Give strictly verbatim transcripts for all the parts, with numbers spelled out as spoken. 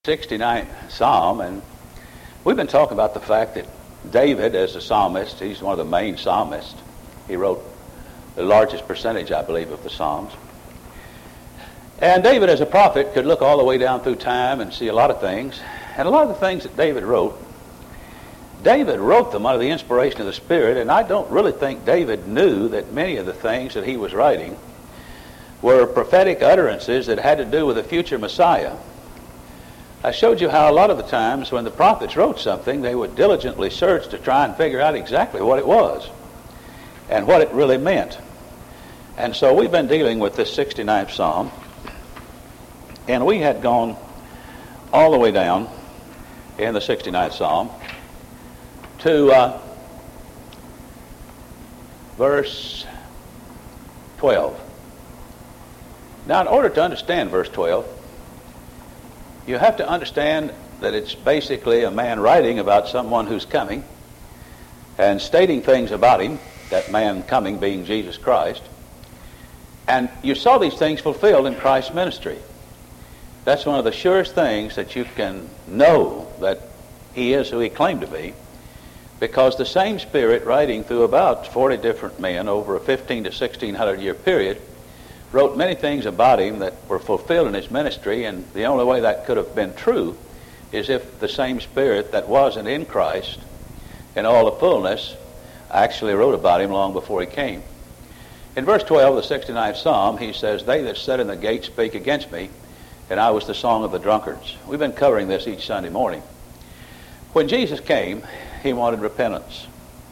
sixty-ninth Psalm, and we've been talking about the fact that David, as a psalmist, he's one of the main psalmists. He wrote the largest percentage, I believe, of the Psalms. And David, as a prophet, could look all the way down through time and see a lot of things. And a lot of the things that David wrote, David wrote them under the inspiration of the Spirit, and I don't really think David knew that many of the things that he was writing were prophetic utterances that had to do with the future Messiah. I showed you how a lot of the times when the prophets wrote something, they would diligently search to try and figure out exactly what it was and what it really meant. And so we've been dealing with this sixty-ninth Psalm, and we had gone all the way down in the sixty-ninth Psalm to uh, verse twelve. Now, in order to understand verse twelve, you have to understand that it's basically a man writing about someone who's coming and stating things about him, that man coming being Jesus Christ. And you saw these things fulfilled in Christ's ministry. That's one of the surest things that you can know that he is who he claimed to be, because the same Spirit, writing through about forty different men over a fifteen to sixteen hundred year period, wrote many things about him that were fulfilled in his ministry, and the only way that could have been true is if the same Spirit that wasn't in Christ in all the fullness actually wrote about him long before he came. In verse twelve of the sixty-ninth Psalm, he says, "They that sit in the gate speak against me, and I was the song of the drunkards." We've been covering this each Sunday morning. When Jesus came, he wanted repentance.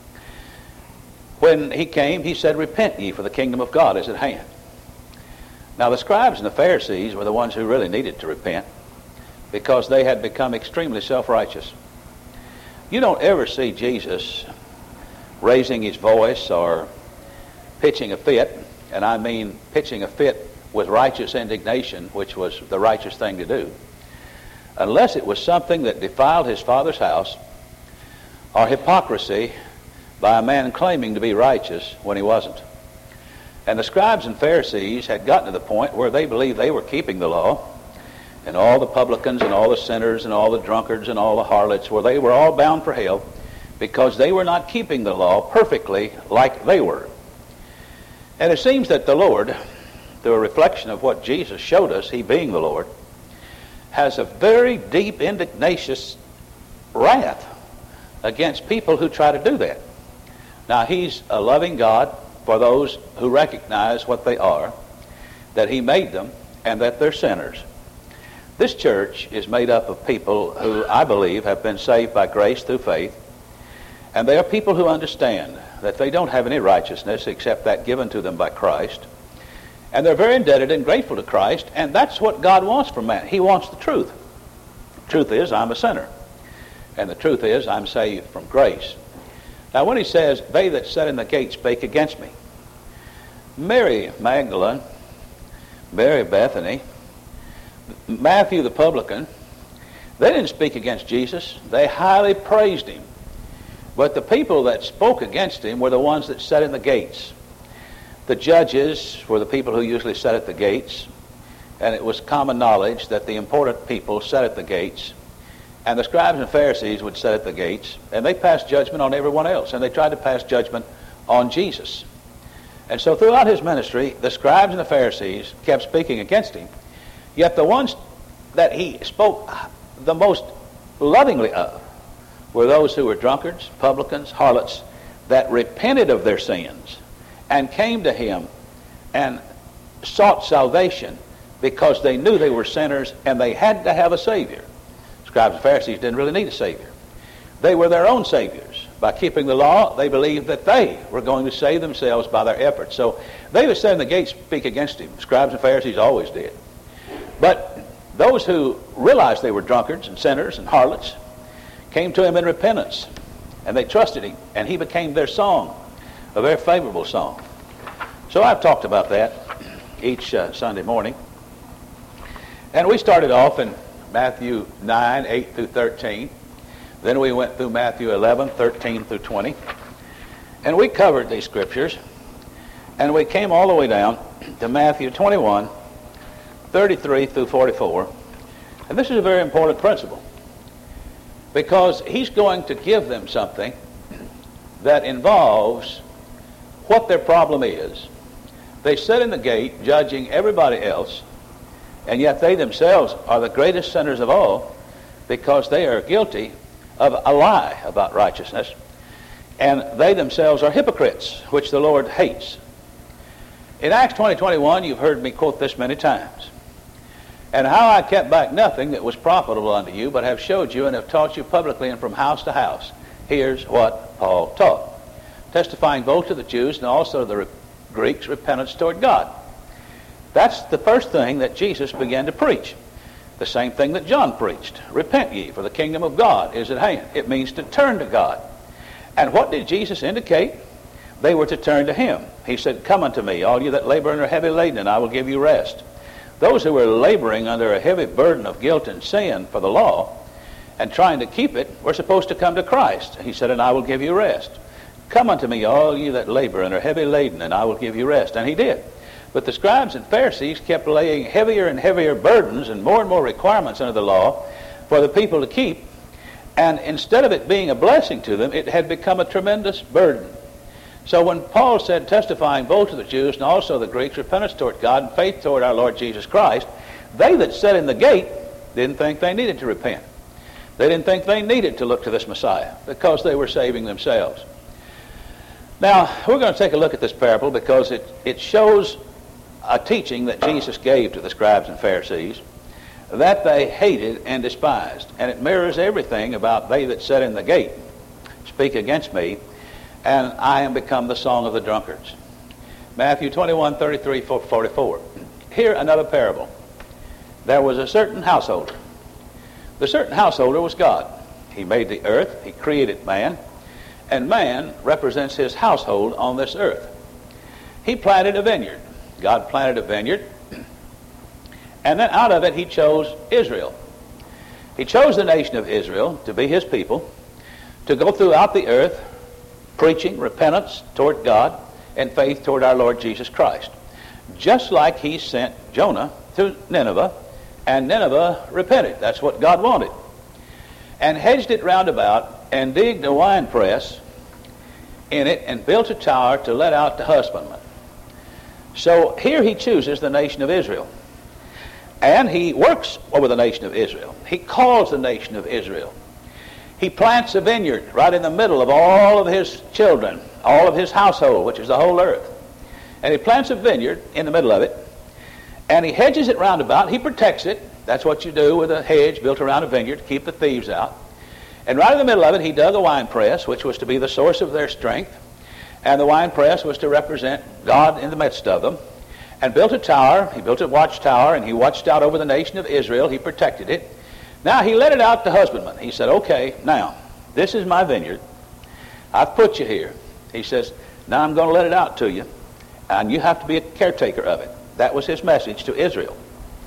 When he came, he said, "Repent ye, for the kingdom of God is at hand." Now, the scribes and the Pharisees were the ones who really needed to repent, because they had become extremely self-righteous. You don't ever see Jesus raising his voice or pitching a fit, and I mean pitching a fit with righteous indignation, which was the righteous thing to do, unless it was something that defiled his Father's house, or hypocrisy by a man claiming to be righteous when he wasn't. And the scribes and Pharisees had gotten to the point where they believed they were keeping the law, and all the publicans and all the sinners and all the drunkards and all the harlots, where they were all bound for hell because they were not keeping the law perfectly like they were. And it seems that the Lord, through a reflection of what Jesus showed us, he being the Lord, has a very deep, indignatious wrath against people who try to do that. Now, he's a loving God for those who recognize what they are, that he made them, and that they're sinners. This church is made up of people who I believe have been saved by grace through faith, and they are people who understand that they don't have any righteousness except that given to them by Christ, and they're very indebted and grateful to Christ, and that's what God wants from man. He wants the truth. The truth is, I'm a sinner, and the truth is, I'm saved from grace. Now, when he says, "They that sat in the gate spake against me," Mary Magdalene, Mary Bethany, Matthew the publican, they didn't speak against Jesus. They highly praised him. But the people that spoke against him were the ones that sat in the gates. The judges were the people who usually sat at the gates, and it was common knowledge that the important people sat at the gates, and the scribes and Pharisees would sit at the gates, and they passed judgment on everyone else, and they tried to pass judgment on Jesus. And so throughout his ministry, the scribes and the Pharisees kept speaking against him, yet the ones that he spoke the most lovingly of were those who were drunkards, publicans, harlots, that repented of their sins and came to him and sought salvation because they knew they were sinners and they had to have a Savior. Scribes and Pharisees didn't really need a Savior. They were their own saviors. By keeping the law, they believed that they were going to save themselves by their efforts. So they that sat in the gate speak against him. Scribes and Pharisees always did. But those who realized they were drunkards and sinners and harlots came to him in repentance, and they trusted him, and he became their song, a very favorable song. So I've talked about that each uh, Sunday morning. And we started off in Matthew nine, eight through thirteen. Then we went through Matthew eleven, thirteen through twenty. And we covered these scriptures. And we came all the way down to Matthew twenty-one, thirty-three through forty-four. And this is a very important principle, because he's going to give them something that involves what their problem is. They sit in the gate judging everybody else, and yet they themselves are the greatest sinners of all, because they are guilty of a lie about righteousness, and they themselves are hypocrites, which the Lord hates. In Acts twenty twenty-one, you've heard me quote this many times. And how I kept back nothing that was profitable unto you, but have showed you and have taught you publicly and from house to house. Here's what Paul taught, testifying both to the Jews and also to the re- Greeks repentance toward God. That's the first thing that Jesus began to preach. The same thing that John preached. Repent ye, for the kingdom of God is at hand. It means to turn to God. And what did Jesus indicate? They were to turn to him. He said, come unto me, all you that labor and are heavy laden, and I will give you rest. Those who were laboring under a heavy burden of guilt and sin for the law and trying to keep it were supposed to come to Christ. He said, and I will give you rest. Come unto me, all you that labor and are heavy laden, and I will give you rest. And he did. But the scribes and Pharisees kept laying heavier and heavier burdens and more and more requirements under the law for the people to keep. And instead of it being a blessing to them, it had become a tremendous burden. So when Paul said, testifying both to the Jews and also the Greeks, repentance toward God and faith toward our Lord Jesus Christ, they that sat in the gate didn't think they needed to repent. They didn't think they needed to look to this Messiah because they were saving themselves. Now, we're going to take a look at this parable because it, it shows a teaching that Jesus gave to the scribes and Pharisees that they hated and despised. And it mirrors everything about they that sat in the gate speak against me, and I am become the song of the drunkards. Matthew twenty-one, thirty-three, forty-four. Here another parable. There was a certain householder. The certain householder was God. He made the earth. He created man. And man represents his household on this earth. He planted a vineyard. God planted a vineyard. And then out of it he chose Israel. He chose the nation of Israel to be his people, to go throughout the earth preaching repentance toward God and faith toward our Lord Jesus Christ. Just like he sent Jonah to Nineveh, and Nineveh repented. That's what God wanted. And hedged it round about and digged a wine press in it and built a tower to let out the husbandmen. So here he chooses the nation of Israel. And he works over the nation of Israel. He calls the nation of Israel. He plants a vineyard right in the middle of all of his children, all of his household, which is the whole earth. And he plants a vineyard in the middle of it, and he hedges it round about. He protects it. That's what you do with a hedge built around a vineyard to keep the thieves out. And right in the middle of it, he dug a wine press, which was to be the source of their strength. And the wine press was to represent God in the midst of them. And built a tower. He built a watchtower, and he watched out over the nation of Israel. He protected it. Now he let it out to husbandmen. He said, okay, now, this is my vineyard. I've put you here. He says, now I'm going to let it out to you, and you have to be a caretaker of it. That was his message to Israel.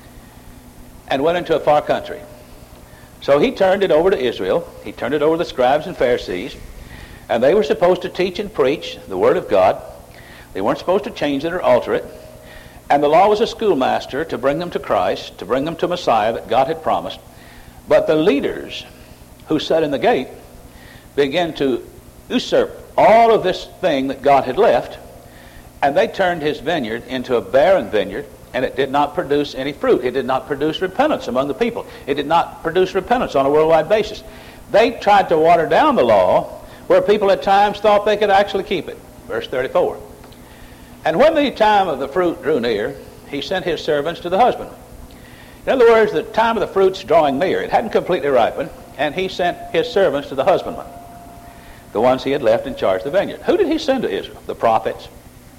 And went into a far country. So he turned it over to Israel. He turned it over to the scribes and Pharisees, and they were supposed to teach and preach the Word of God. They weren't supposed to change it or alter it. And the law was a schoolmaster to bring them to Christ, to bring them to Messiah that God had promised. But the leaders who sat in the gate began to usurp all of this thing that God had left, and they turned his vineyard into a barren vineyard, and it did not produce any fruit. It did not produce repentance among the people. It did not produce repentance on a worldwide basis. They tried to water down the law where people at times thought they could actually keep it. Verse thirty-four. And when the time of the fruit drew near, he sent his servants to the husbandman. In other words, the time of the fruit's drawing near. It hadn't completely ripened, and he sent his servants to the husbandman, the ones he had left in charge of the vineyard. Who did he send to Israel? The prophets.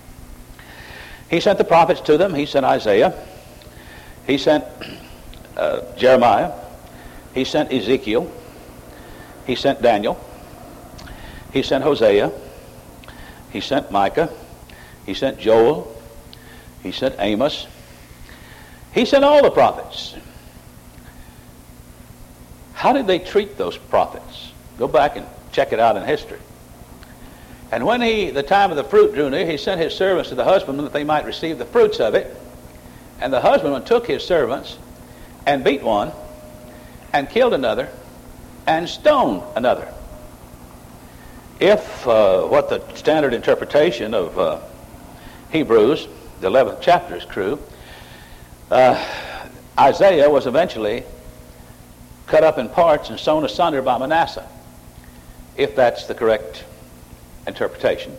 He sent the prophets to them. He sent Isaiah. He sent uh, Jeremiah. He sent Ezekiel. He sent Daniel. He sent Hosea. He sent Micah. He sent Joel. He sent Amos. He sent all the prophets. How did they treat those prophets? Go back and check it out in history. And when he, the time of the fruit drew near, he sent his servants to the husbandman that they might receive the fruits of it. And the husbandman took his servants and beat one and killed another and stoned another. If uh, what the standard interpretation of uh, Hebrews, the eleventh chapter, is true, uh, Isaiah was eventually cut up in parts and sewn asunder by Manasseh, if that's the correct interpretation.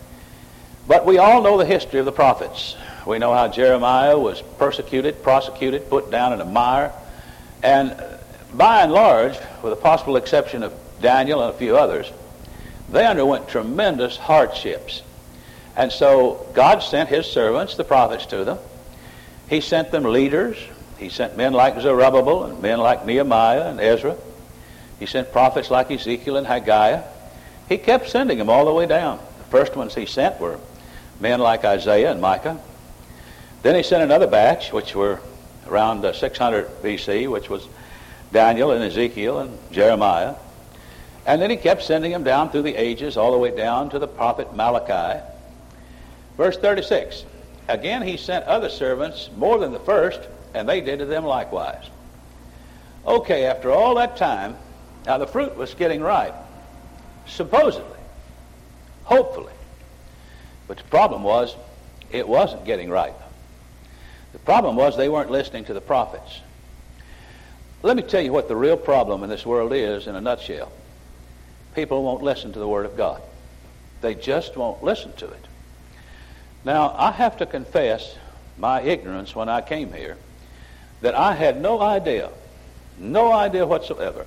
But we all know the history of the prophets. We know how Jeremiah was persecuted, prosecuted, put down in a mire, and by and large, with the possible exception of Daniel and a few others, they underwent tremendous hardships. And so God sent his servants, the prophets, to them. He sent them leaders. He sent men like Zerubbabel and men like Nehemiah and Ezra. He sent prophets like Ezekiel and Haggai. He kept sending them all the way down. The first ones he sent were men like Isaiah and Micah. Then he sent another batch, which were around uh, six hundred B C, which was Daniel and Ezekiel and Jeremiah. And then he kept sending them down through the ages, all the way down to the prophet Malachi. Verse thirty-six, again he sent other servants more than the first, and they did to them likewise. Okay, after all that time, now the fruit was getting ripe, supposedly, hopefully. But the problem was, it wasn't getting ripe. The problem was they weren't listening to the prophets. Let me tell you what the real problem in this world is in a nutshell. People won't listen to the Word of God. They just won't listen to it. Now, I have to confess my ignorance when I came here, that I had no idea, no idea whatsoever,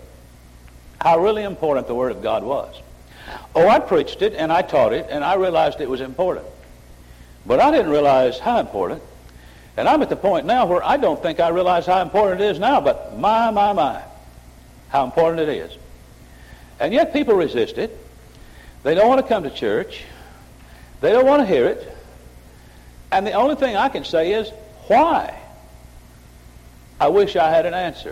how really important the Word of God was. Oh, I preached it and I taught it and I realized it was important. But I didn't realize how important. And I'm at the point now where I don't think I realize how important it is now, but my, my, my, how important it is. And yet people resist it. They don't want to come to church. They don't want to hear it. And the only thing I can say is, why? I wish I had an answer.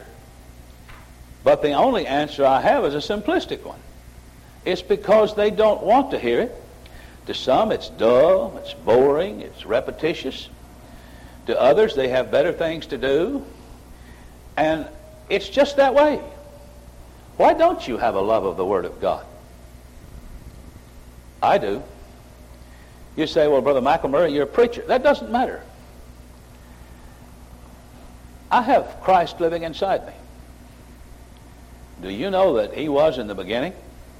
But the only answer I have is a simplistic one. It's because they don't want to hear it. To some, it's dull, it's boring, it's repetitious. To others, they have better things to do. And it's just that way. Why don't you have a love of the Word of God? I do. You say, well, Brother McElmurray, you're a preacher. That doesn't matter. I have Christ living inside me. Do you know that he was in the beginning?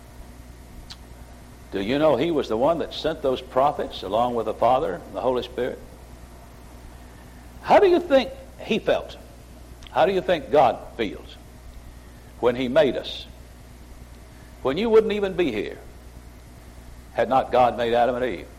Do you know he was the one that sent those prophets along with the Father and the Holy Spirit? How do you think he felt? How do you think God feels when he made us? When you wouldn't even be here had not God made Adam and Eve.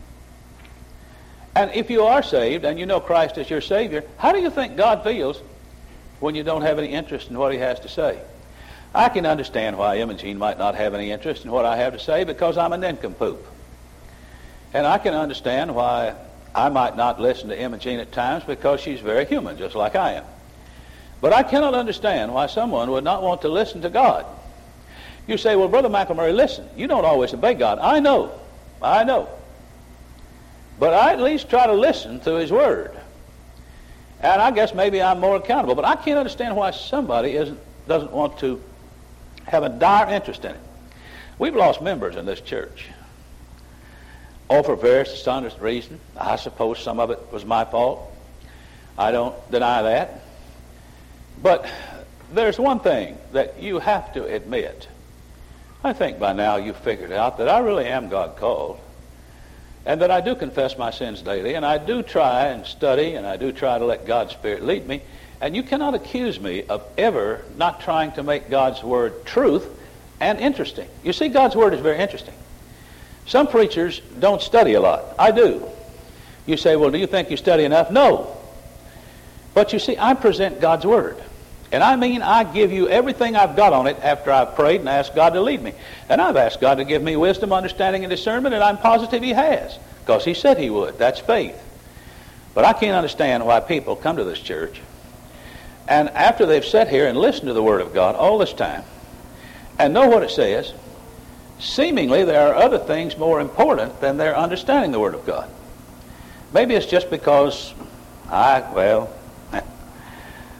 And if you are saved and you know Christ is your Savior, how do you think God feels when you don't have any interest in what he has to say? I can understand why Imogene might not have any interest in what I have to say, because I'm a nincompoop. And I can understand why I might not listen to Imogene at times, because she's very human, just like I am. But I cannot understand why someone would not want to listen to God. You say, well, Brother McElmurray, listen, you don't always obey God. I know. I know. But I at least try to listen to his Word. And I guess maybe I'm more accountable. But I can't understand why somebody isn't, doesn't want to have a dire interest in it. We've lost members in this church. All for various dishonest reasons. I suppose some of it was my fault. I don't deny that. But there's one thing that you have to admit. I think by now you've figured out that I really am God called, and that I do confess my sins daily, and I do try and study, and I do try to let God's Spirit lead me. And you cannot accuse me of ever not trying to make God's Word truth and interesting. You see, God's Word is very interesting. Some preachers don't study a lot. I do. You say, well, do you think you study enough? No. But you see, I present God's Word. And I mean, I give you everything I've got on it after I've prayed and asked God to lead me. And I've asked God to give me wisdom, understanding, and discernment, and I'm positive he has, because he said he would. That's faith. But I can't understand why people come to this church, and after they've sat here and listened to the Word of God all this time, and know what it says, seemingly there are other things more important than their understanding the Word of God. Maybe it's just because I, well,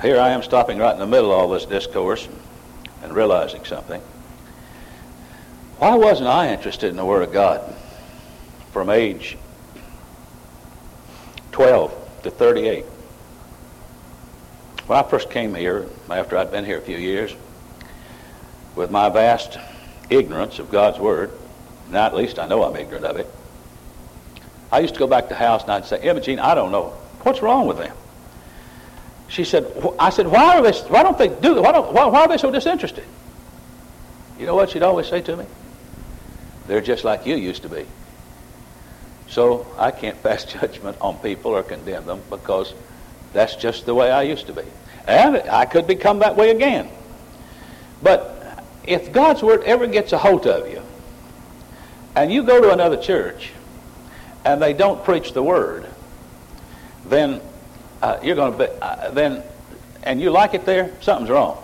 here I am stopping right in the middle of all this discourse and realizing something. Why wasn't I interested in the Word of God from age twelve to thirty-eight? When I first came here, after I'd been here a few years, with my vast ignorance of God's Word, now at least I know I'm ignorant of it, I used to go back to the house and I'd say, Imogene, I don't know. What's wrong with them? She said, I said, why are they, why don't they do why, don't, why, why are they so disinterested? You know what she'd always say to me? They're just like you used to be. So I can't pass judgment on people or condemn them because that's just the way I used to be. And I could become that way again. But if God's Word ever gets a hold of you, and you go to another church, and they don't preach the Word, then uh, you're going to be, uh, then, and you like it there, something's wrong.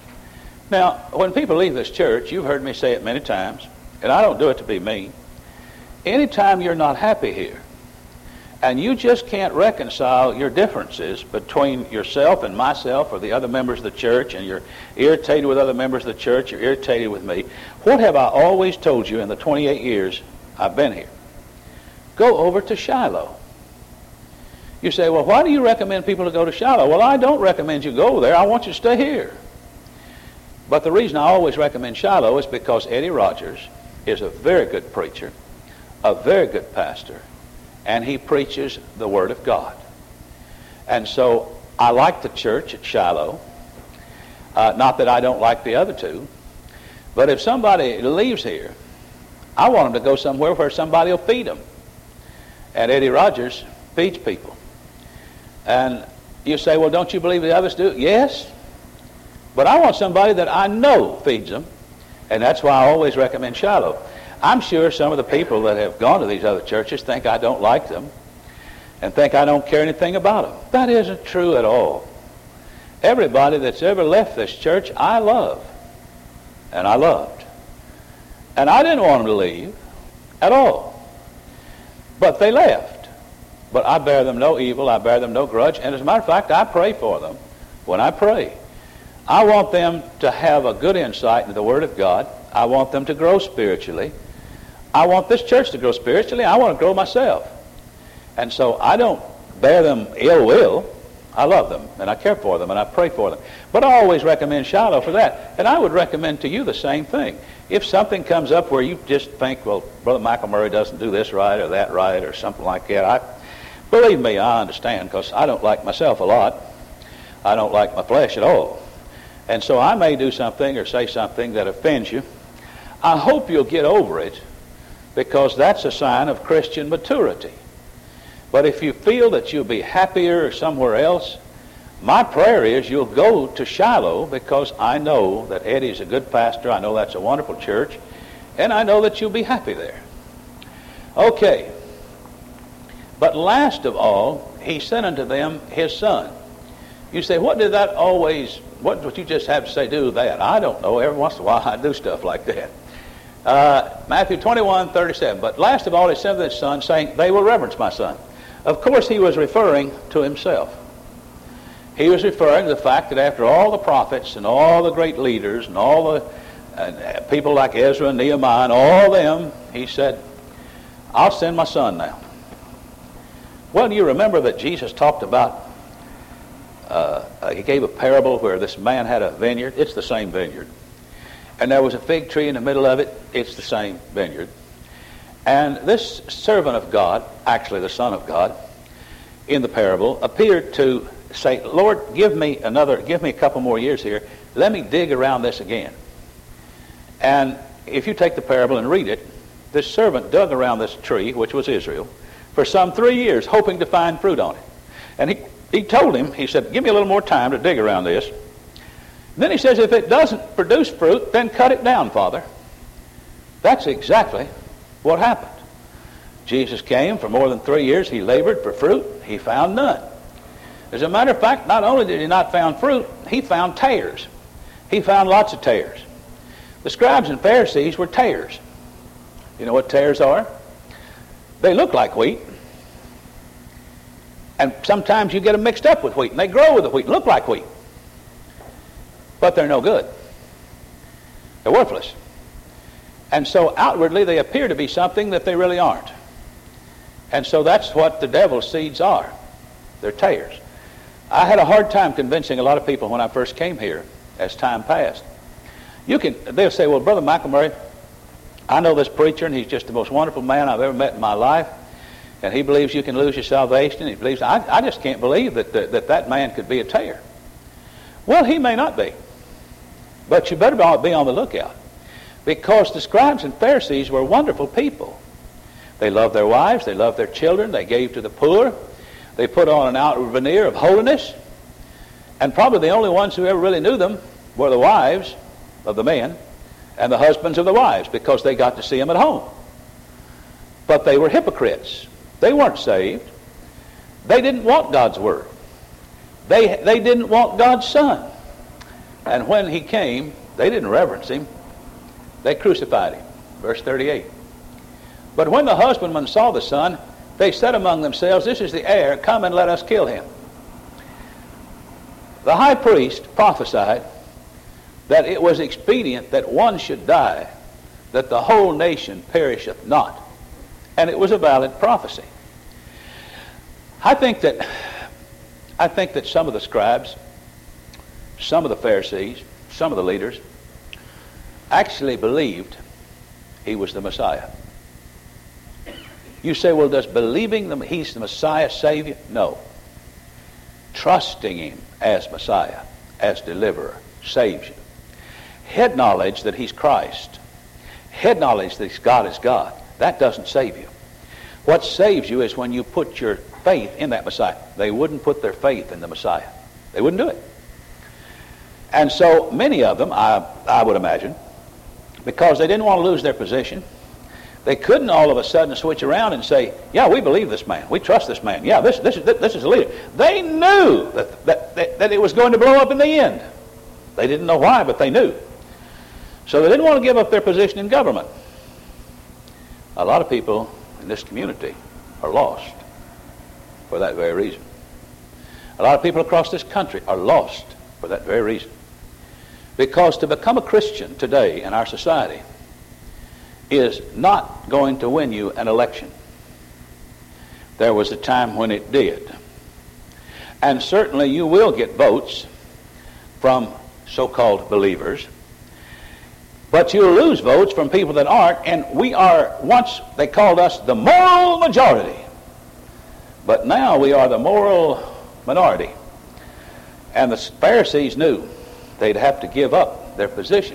Now, when people leave this church, you've heard me say it many times, and I don't do it to be mean. Anytime you're not happy here, and you just can't reconcile your differences between yourself and myself or the other members of the church, and you're irritated with other members of the church, you're irritated with me, what have I always told you in the twenty-eight years I've been here? Go over to Shiloh. You say, well, why do you recommend people to go to Shiloh? Well, I don't recommend you go there. I want you to stay here. But the reason I always recommend Shiloh is because Eddie Rogers is a very good preacher, a very good pastor, and he preaches the Word of God. And so I like the church at Shiloh. Uh, not that I don't like the other two, but if somebody leaves here, I want them to go somewhere where somebody will feed them. And Eddie Rogers feeds people. And you say, well, don't you believe the others do? Yes. But I want somebody that I know feeds them. And that's why I always recommend Shiloh. I'm sure some of the people that have gone to these other churches think I don't like them and think I don't care anything about them. That isn't true at all. Everybody that's ever left this church, I love. And I loved. And I didn't want them to leave at all. But they left. But I bear them no evil. I bear them no grudge. And as a matter of fact, I pray for them when I pray. I want them to have a good insight into the Word of God. I want them to grow spiritually. I want this church to grow spiritually. I want to grow myself. And so I don't bear them ill will. I love them, and I care for them, and I pray for them. But I always recommend Shiloh for that. And I would recommend to you the same thing. If something comes up where you just think, well, Brother Michael Murray doesn't do this right or that right or something like that, I believe me, I understand, because I don't like myself a lot. I don't like my flesh at all. And so I may do something or say something that offends you. I hope you'll get over it, because that's a sign of Christian maturity. But if you feel that you'll be happier somewhere else, my prayer is you'll go to Shiloh, because I know that Eddie's a good pastor. I know that's a wonderful church, and I know that you'll be happy there. Okay. But last of all, he sent unto them his son. You say, what did that always, what would you just have to say do that? I don't know. Every once in a while I do stuff like that. Uh, Matthew twenty-one, thirty-seven. But last of all, he sent his son, saying, they will reverence my son. Of course, he was referring to himself. He was referring to the fact that after all the prophets and all the great leaders and all the uh, people like Ezra and Nehemiah and all them, he said, I'll send my son now. Well, do you remember that Jesus talked about, uh, uh, he gave a parable where this man had a vineyard. It's the same vineyard. And there was a fig tree in the middle of it. It's the same vineyard. And this servant of God, actually the Son of God, in the parable, appeared to say, Lord, give me another, give me a couple more years here. Let me dig around this again. And if you take the parable and read it, this servant dug around this tree, which was Israel, for some three years, hoping to find fruit on it. And he, he told him, he said, give me a little more time to dig around this. Then he says, if it doesn't produce fruit, then cut it down, Father. That's exactly what happened. Jesus came for more than three years. He labored for fruit. He found none. As a matter of fact, not only did he not find fruit, he found tares. He found lots of tares. The scribes and Pharisees were tares. You know what tares are? They look like wheat. And sometimes you get them mixed up with wheat, and they grow with the wheat, look like wheat. but they're no good. They're worthless. And so outwardly they appear to be something that they really aren't. And so that's what the devil's seeds are. They're tares. I had a hard time convincing a lot of people when I first came here as time passed. You can, they'll say, well, Brother McElmurray, I know this preacher and he's just the most wonderful man I've ever met in my life. And he believes you can lose your salvation. He believes, I, I just can't believe that, that that that man could be a tare. Well, he may not be. But you better be on the lookout. Because the scribes and Pharisees were wonderful people. They loved their wives. They loved their children. They gave to the poor. They put on an outward veneer of holiness. And probably the only ones who ever really knew them were the wives of the men and the husbands of the wives, because they got to see them at home. But they were hypocrites. They weren't saved. They didn't want God's word. They, they didn't want God's Son. And when he came, they didn't reverence him. They crucified him. Verse thirty-eight. But when the husbandmen saw the Son, they said among themselves, this is the heir, come and let us kill him. The high priest prophesied that it was expedient that one should die, that the whole nation perisheth not. And it was a valid prophecy. I think that I think that some of the scribes, some of the Pharisees, some of the leaders actually believed he was the Messiah. You say, well, does believing that he's the Messiah save you? No. Trusting him as Messiah, as deliverer, saves you. Head knowledge that he's Christ, head knowledge that God is God, that doesn't save you. What saves you is when you put your faith in that Messiah. They wouldn't put their faith in the Messiah. They wouldn't do it. And so many of them, I, I would imagine, because they didn't want to lose their position, they couldn't all of a sudden switch around and say, yeah, we believe this man. We trust this man. Yeah, this, this, is, this is a leader. They knew that, that, that, that it was going to blow up in the end. They didn't know why, but they knew. So they didn't want to give up their position in government. A lot of people in this community are lost for that very reason. A lot of people across this country are lost for that very reason. Because to become a Christian today in our society is not going to win you an election. There was a time when it did. And certainly you will get votes from so-called believers, but you'll lose votes from people that aren't, and we are, once they called us the moral majority, but now we are the moral minority. And the Pharisees knew they'd have to give up their position.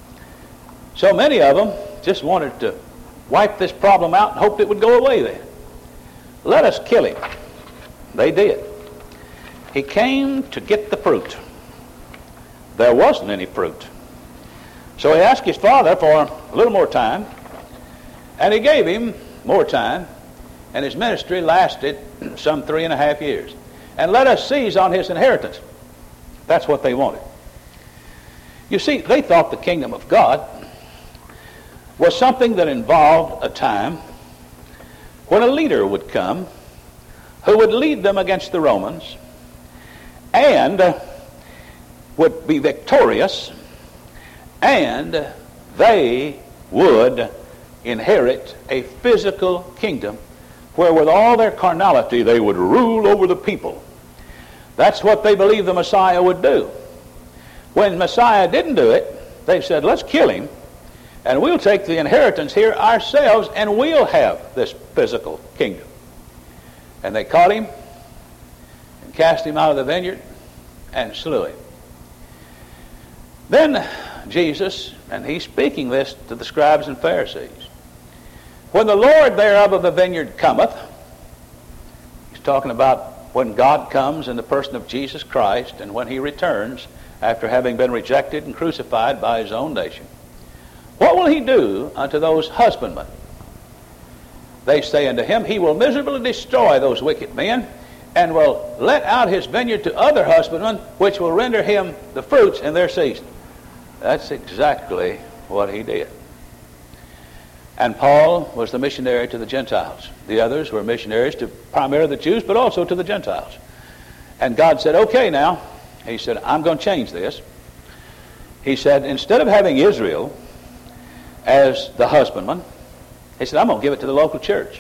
So many of them just wanted to wipe this problem out and hoped it would go away then. Let us kill him. They did. He came to get the fruit. There wasn't any fruit. So he asked his father for a little more time, and he gave him more time, and his ministry lasted some three and a half years. And let us seize on his inheritance. That's what they wanted. You see, they thought the kingdom of God was something that involved a time when a leader would come who would lead them against the Romans and uh, would be victorious, and they would inherit a physical kingdom where with all their carnality they would rule over the people. That's what they believed the Messiah would do. When Messiah didn't do it, they said, let's kill him, and we'll take the inheritance here ourselves, and we'll have this physical kingdom. And they caught him and cast him out of the vineyard and slew him. Then Jesus, and he's speaking this to the scribes and Pharisees, when the Lord thereof of the vineyard cometh, he's talking about when God comes in the person of Jesus Christ, and when he returns after having been rejected and crucified by his own nation. What will he do unto those husbandmen? They say unto him, he will miserably destroy those wicked men, and will let out his vineyard to other husbandmen, which will render him the fruits in their season. That's exactly what he did. And Paul was the missionary to the Gentiles. The others were missionaries to primarily the Jews, but also to the Gentiles. And God said, okay now, he said, I'm going to change this. He said, instead of having Israel as the husbandman, he said, I'm going to give it to the local church.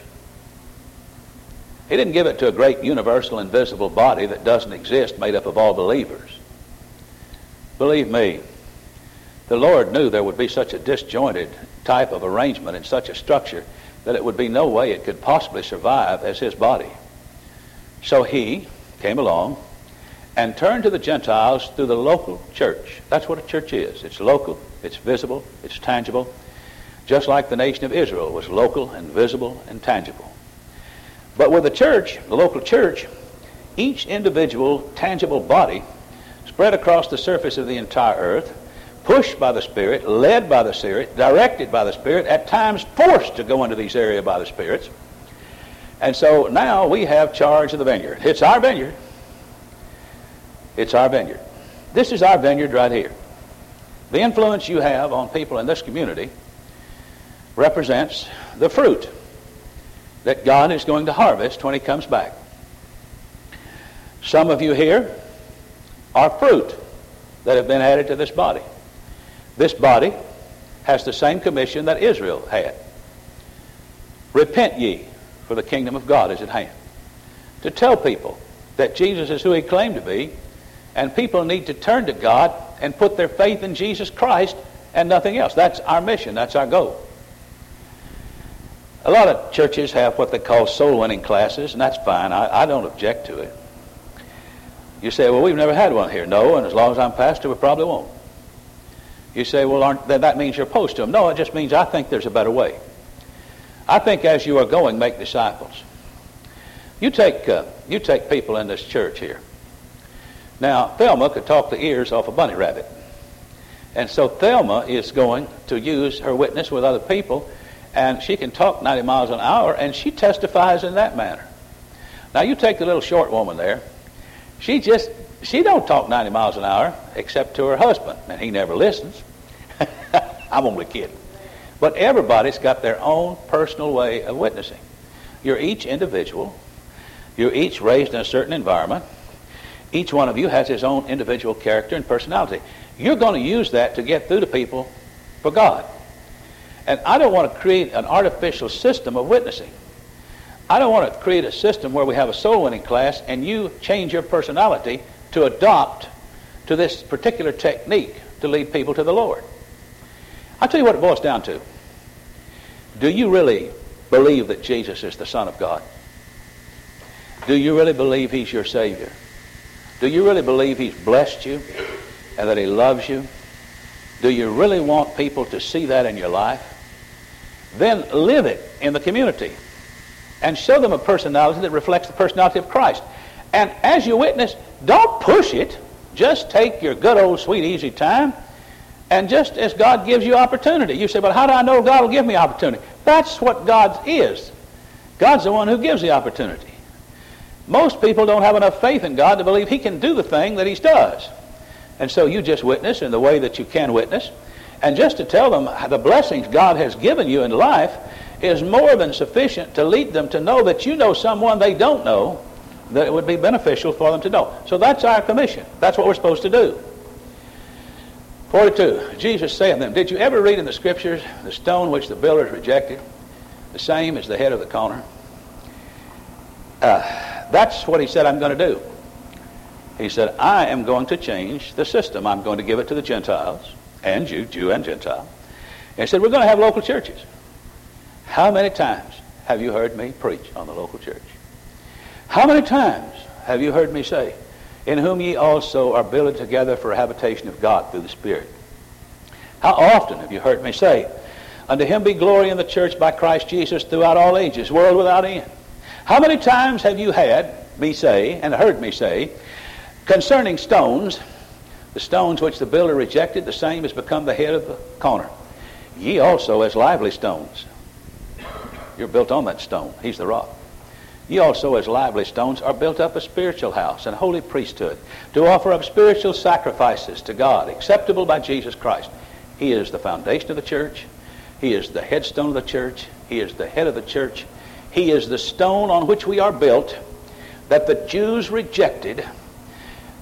He didn't give it to a great universal invisible body that doesn't exist, made up of all believers. Believe me, the Lord knew there would be such a disjointed type of arrangement and such a structure that it would be no way it could possibly survive as his body. So he came along and turned to the Gentiles through the local church. That's what a church is. It's local, it's visible, it's tangible, just like the nation of Israel was local and visible and tangible. But with the church, the local church, each individual tangible body spread across the surface of the entire earth, pushed by the Spirit, led by the Spirit, directed by the Spirit, at times forced to go into these areas by the spirits. And so now we have charge of the vineyard. It's our vineyard. It's our vineyard. This is our vineyard right here. The influence you have on people in this community represents the fruit that God is going to harvest when he comes back. Some of you here are fruit that have been added to this body. This body has the same commission that Israel had. Repent ye, for the kingdom of God is at hand. To tell people that Jesus is who he claimed to be, and people need to turn to God and put their faith in Jesus Christ and nothing else. That's our mission. That's our goal. A lot of churches have what they call soul-winning classes, and that's fine. I, I don't object to it. You say, well, we've never had one here. No, and as long as I'm pastor, we probably won't. You say, well, aren't, then that means you're opposed to them. No, it just means I think there's a better way. I think as you are going, make disciples. You take, uh, you take people in this church here. Now, Thelma could talk the ears off a bunny rabbit. And so Thelma is going to use her witness with other people, and she can talk ninety miles an hour, and she testifies in that manner. Now, you take the little short woman there. She just, she don't talk ninety miles an hour except to her husband, and he never listens. I'm only kidding. But everybody's got their own personal way of witnessing. You're each individual. You're each raised in a certain environment. Each one of you has his own individual character and personality. You're going to use that to get through to people for God. And I don't want to create an artificial system of witnessing. I don't want to create a system where we have a soul-winning class and you change your personality to adopt to this particular technique to lead people to the Lord. I'll tell you what it boils down to. Do you really believe that Jesus is the Son of God? Do you really believe he's your Savior? Do you really believe he's blessed you and that he loves you? Do you really want people to see that in your life? Then live it in the community and show them a personality that reflects the personality of Christ. And as you witness, don't push it. Just take your good old sweet easy time, and just as God gives you opportunity. You say, but how do I know God will give me opportunity? That's what God is. God's the one who gives the opportunity. Most people don't have enough faith in God to believe he can do the thing that he does. And so you just witness in the way that you can witness. And just to tell them the blessings God has given you in life is more than sufficient to lead them to know that you know someone they don't know that it would be beneficial for them to know. So that's our commission. That's what we're supposed to do. forty-two, Jesus said to them, did you ever read in the Scriptures, the stone which the builders rejected, the same is the head of the corner? Uh, that's what he said I'm going to do. He said, I am going to change the system. I'm going to give it to the Gentiles, and Jew, Jew and Gentile. And he said, we're going to have local churches. How many times have you heard me preach on the local church? How many times have you heard me say, in whom ye also are builded together for a habitation of God through the Spirit? How often have you heard me say, unto him be glory in the church by Christ Jesus throughout all ages, world without end? How many times have you had me say, and heard me say, concerning stones, the stones which the builder rejected, the same has become the head of the corner. Ye also as lively stones. You're built on that stone. He's the rock. Ye also as lively stones are built up a spiritual house and holy priesthood to offer up spiritual sacrifices to God, acceptable by Jesus Christ. He is the foundation of the church. He is the headstone of the church. He is the head of the church. He is the stone on which we are built that the Jews rejected,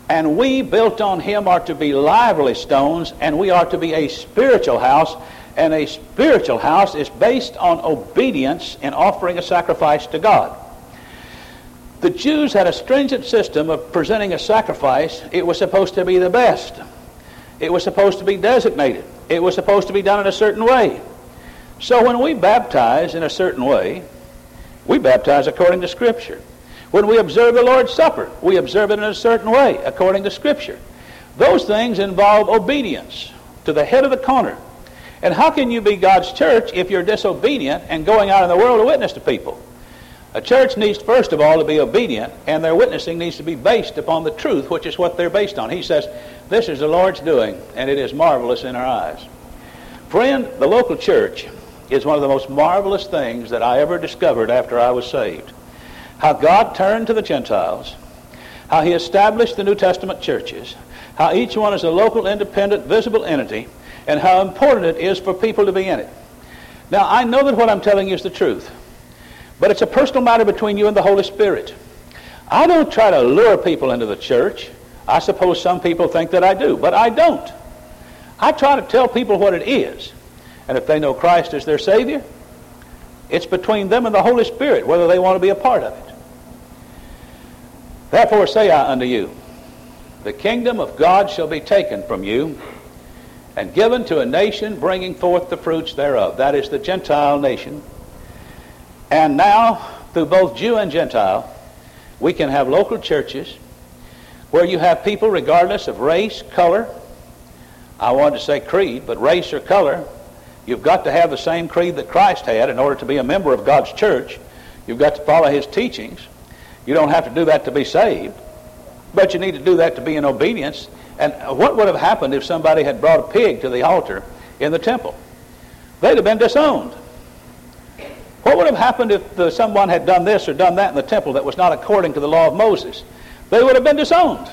And we, built on him, are to be lively stones, and we are to be a spiritual house. And a spiritual house is based on obedience in offering a sacrifice to God. The Jews had a stringent system of presenting a sacrifice. It was supposed to be the best. It was supposed to be designated. It was supposed to be done in a certain way. So when we baptize in a certain way, we baptize according to Scripture. When we observe the Lord's Supper, we observe it in a certain way according to Scripture. Those things involve obedience to the head of the corner. And how can you be God's church if you're disobedient and going out in the world to witness to people? A church needs, first of all, to be obedient, and their witnessing needs to be based upon the truth, which is what they're based on. He says, this is the Lord's doing, and it is marvelous in our eyes. Friend, the local church is one of the most marvelous things that I ever discovered after I was saved. How God turned to the Gentiles, how he established the New Testament churches, how each one is a local, independent, visible entity, and how important it is for people to be in it. Now, I know that what I'm telling you is the truth, but it's a personal matter between you and the Holy Spirit. I don't try to lure people into the church. I suppose some people think that I do, but I don't. I try to tell people what it is, and if they know Christ as their Savior, it's between them and the Holy Spirit whether they want to be a part of it. Therefore say I unto you, the kingdom of God shall be taken from you and given to a nation bringing forth the fruits thereof. That is the Gentile nation. And now, through both Jew and Gentile, we can have local churches where you have people regardless of race, color. I wanted to say creed, but race or color. You've got to have the same creed that Christ had in order to be a member of God's church. You've got to follow his teachings. You don't have to do that to be saved, but you need to do that to be in obedience. And what would have happened if somebody had brought a pig to the altar in the temple? They'd have been disowned. What would have happened if the, someone had done this or done that in the temple that was not according to the law of Moses? They would have been disowned.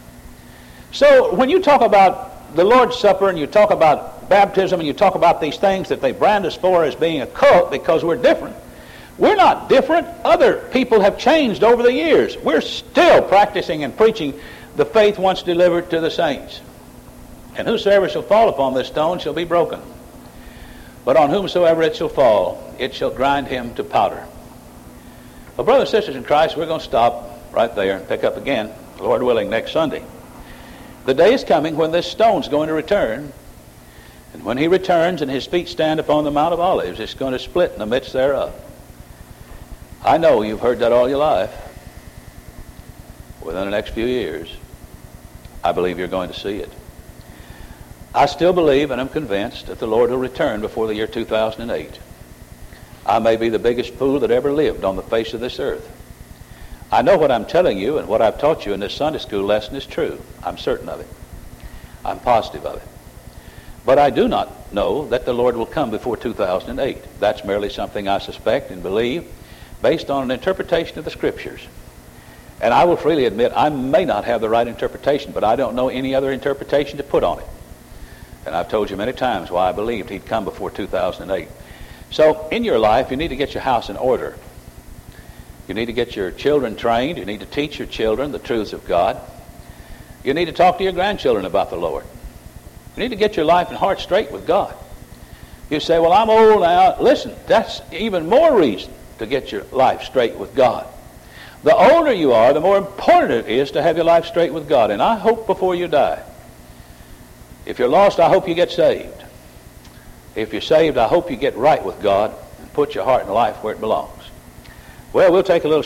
So when you talk about the Lord's Supper and you talk about baptism and you talk about these things that they brand us for as being a cult because we're different, we're not different. Other people have changed over the years. We're still practicing and preaching the faith once delivered to the saints. And whosoever shall fall upon this stone shall be broken. But on whomsoever it shall fall, it shall grind him to powder. Well, brothers and sisters in Christ, we're going to stop right there and pick up again, Lord willing, next Sunday. The day is coming when this stone's going to return. And when he returns and his feet stand upon the Mount of Olives, it's going to split in the midst thereof. I know you've heard that all your life. Within the next few years, I believe you're going to see it. I still believe and am convinced that the Lord will return before the year two thousand eight. I may be the biggest fool that ever lived on the face of this earth. I know what I'm telling you and what I've taught you in this Sunday school lesson is true. I'm certain of it. I'm positive of it. But I do not know that the Lord will come before two thousand eight. That's merely something I suspect and believe based on an interpretation of the Scriptures. And I will freely admit I may not have the right interpretation, but I don't know any other interpretation to put on it. And I've told you many times why I believed he'd come before two thousand eight. So in your life, you need to get your house in order. You need to get your children trained. You need to teach your children the truths of God. You need to talk to your grandchildren about the Lord. You need to get your life and heart straight with God. You say, well, I'm old now. Listen, that's even more reason to get your life straight with God. The older you are, the more important it is to have your life straight with God. And I hope before you die. If you're lost, I hope you get saved. If you're saved, I hope you get right with God and put your heart and life where it belongs. Well, we'll take a little